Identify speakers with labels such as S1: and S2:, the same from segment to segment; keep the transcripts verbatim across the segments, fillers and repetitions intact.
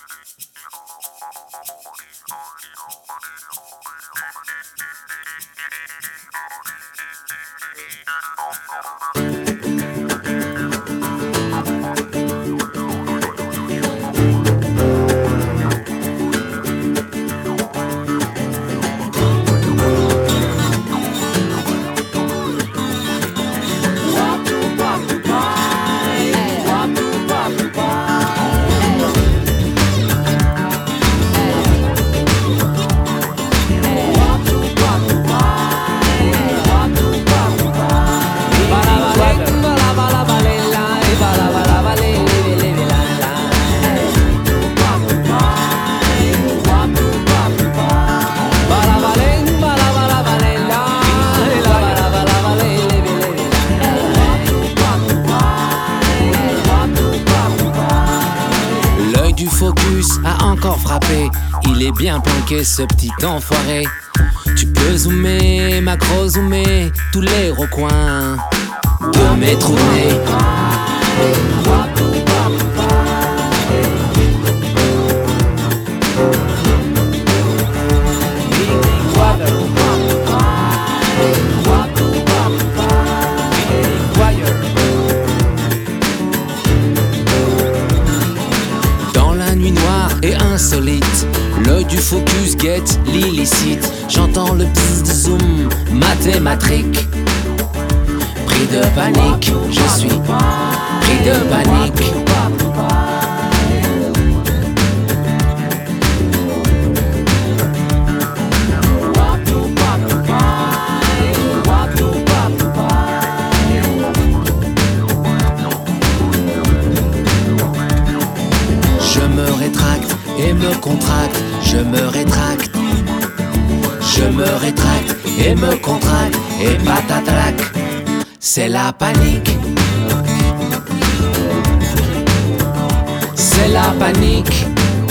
S1: Du focus a encore frappé. Il est bien planqué ce petit enfoiré. Tu peux zoomer, macro zoomer tous les recoins de mes trous de nez. Et insolite, l'œil du focus guette l'illicite. J'entends le bzzz de zoom mathématique. Pris de panique, je suis pris de panique. Et me contracte, je me rétracte. Je me rétracte et me contracte. Et patatrac, c'est la panique. C'est la panique.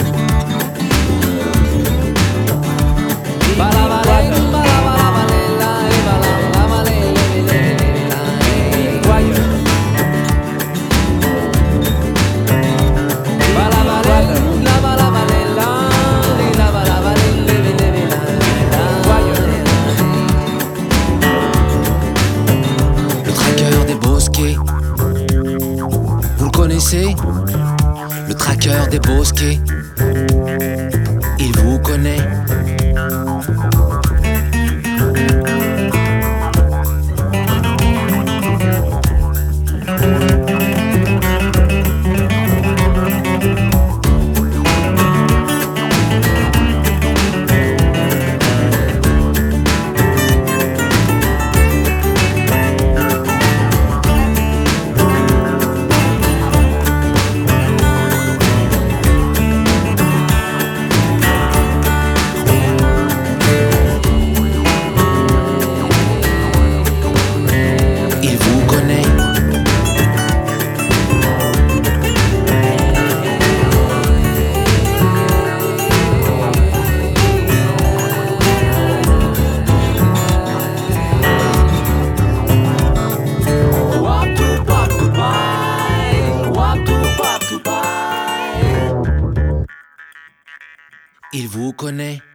S1: Vous le connaissez, le traqueur des bosquets. Il vous connaît. Il vous connaît.